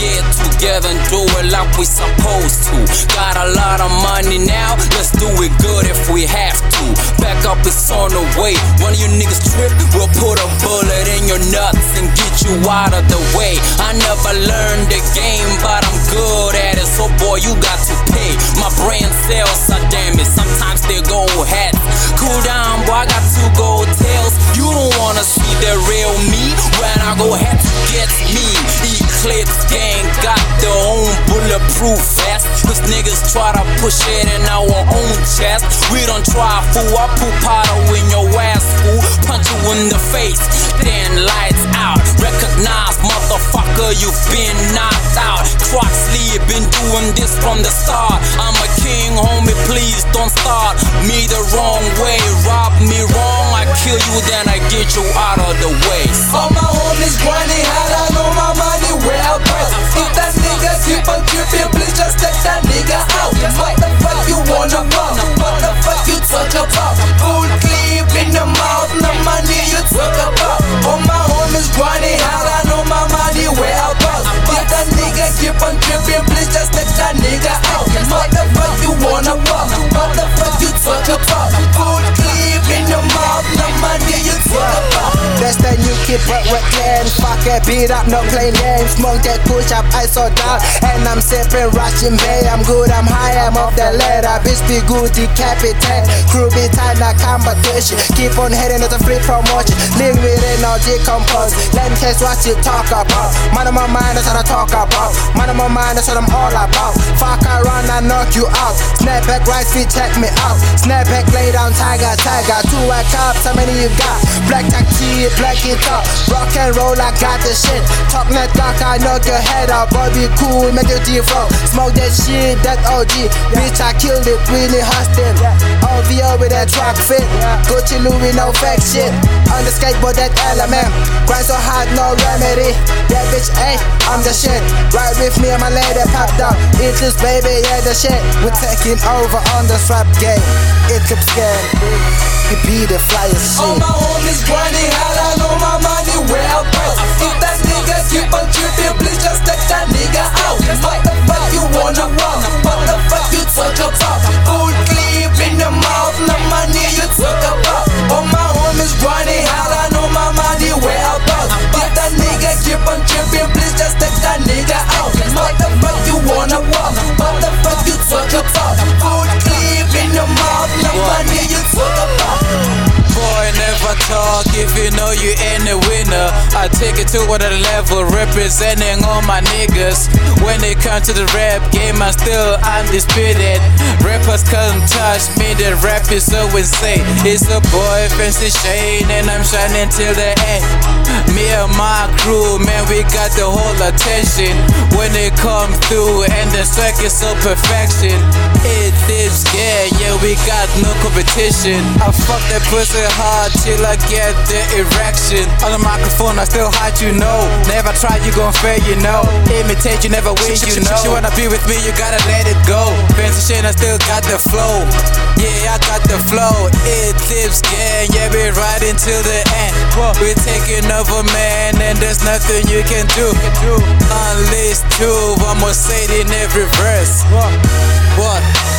get together and do it like we supposed to. Got a lot of money now, let's do it good if we have to. Back up, it's on the way. One of you niggas trip, we'll put a bullet in your nuts and get you out of the way. I never learned the game, but I'm good at it, so boy, you got to pay. My brain cells are damaged, sometimes they go hats. Cool down, boy, I got two gold tails. You don't wanna see the real me when I go head to get me. Eclipse gang got their own bulletproof vest. Cause niggas try to push it in our own chest. We don't try, fool, I put powder in your ass, fool. Punch you in the face, then lights out. Recognize, motherfucker, you've been knocked out. Croxley been doing this from the start. I'm a king, homie, please don't start me the wrong way. Rob me wrong, I kill you, then I get you out of the way. All my homies grinding hard, I know my money well brought. If that nigga keep on tripping, please just take that nigga out. What the fuck you wanna want? What the fuck you talk about? Full clip in the mouth, no money you talk about. All my homies grinding hard, I know my money well brought. If that nigga keep on tripping, please just take that nigga out. What the fuck you wanna want? What the fuck you talk about? Full clip in the mouth, no money you talk about. That's that new kid, but we're clean. Fuck it, beat up, no playing games. Smoke that push up, I saw down. And I'm sipping Russian Bay. I'm good, I'm high, I'm off the ladder. Bitch be good, decapitate. Crew be tight, not competition. Keep on heading to the free promotion. Live with it, no decompose. Let me catch what you talk about. Man on my mind, that's what I talk about. Man on my mind, that's what I'm all about. Fuck around, I knock you out. Snap back, right feet, check me out. Snap back, lay down, tiger, tiger. 2 white cops, how many you got? Black taxi, black guitar. Rock and roll, I got the shit. Talk that talk, I knock your head out. Boy, be cool, make your teeth roll. Smoke that shit, that OG. Bitch, I killed it, Whitney Houston. OVO with that track fit. Gucci Louis, no fake shit. On the skateboard, that element. Grind so hard, no remedy. That bitch, ayy, I'm the shit. Ride with me and my lady popped up. It's just baby, yeah, the shit. We're taking over on the strap game. It keeps scared. We be the flyest shit. All my homies grinding hard, I know my money well brought. If that nigga keep on tripping, please just take that nigga out. What the fuck you wanna want? What the fuck you talk about? Full clip in the mouth, no money you talk about. All my homies grinding hard, I know my money well brought. If that nigga keep on tripping, please just take that nigga out. What the fuck you wanna want? What the fuck you talk about? Full clip in the mouth, no money you talk about. Boy, never talk if you know you ain't a winner. I take it to another level, representing all my niggas. When it comes to the rap game, I'm still undisputed. Rappers can't touch me, the rap is so insane. It's a boy, Fancy Shane, and I'm shining till the end. Me and my crew, man, we got the whole attention. When it comes through, and the track is so perfection. It is yeah, yeah, we got no competition. I fuck that pussy hard till I get the erection. On the microphone, I still hide, you know. Never try, you gon' fail, you know. Imitate, you never win, you know. She wanna be with me, you gotta let it go. Fancy shit, I still got the flow. Yeah, I got the flow. It lives gang, yeah, we riding till the end. We're taking over, man, and there's nothing you can do. Unleash two, one more say it in every verse. What?